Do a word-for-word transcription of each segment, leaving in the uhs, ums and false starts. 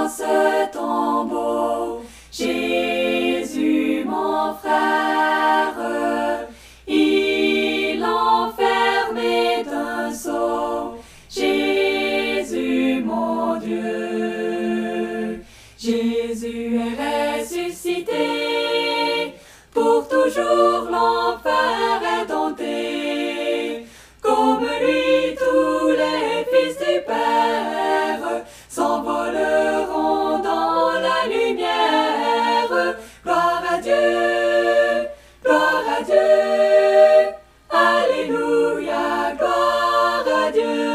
ce tombeau. Jésus, mon frère, il enfermé d'un sceau. Jésus, mon Dieu, Jésus est ressuscité, pour toujours l'enfer est dompté. Comme lui, tous les fils du Père s'envoleront dans la lumière. Gloire à Dieu, gloire à Dieu, alléluia, gloire à Dieu.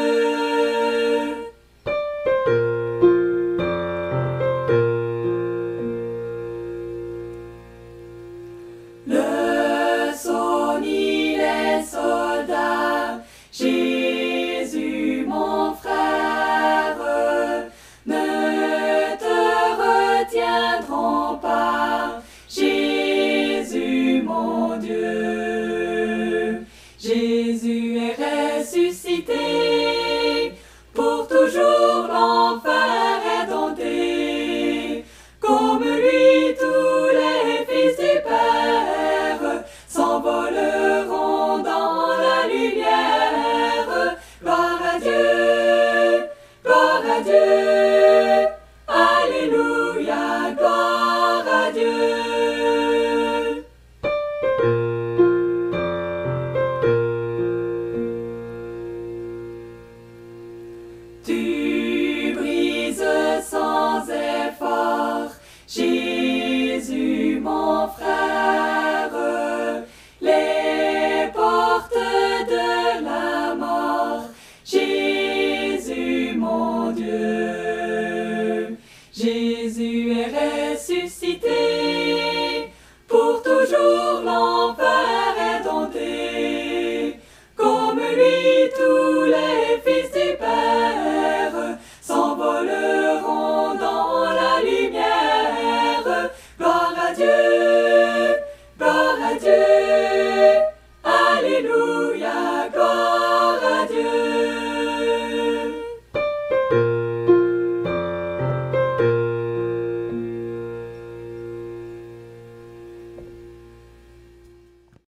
Le sonny les soldats, Jésus mon frère, ne te retiendront pas. Jésus mon Dieu, Jésus est ressuscité, pour toujours l'enfer est dompté. Comme lui, tous les fils du Père s'envoleront dans la lumière. Gloire à Dieu, gloire à Dieu, alléluia, gloire à Dieu. Tu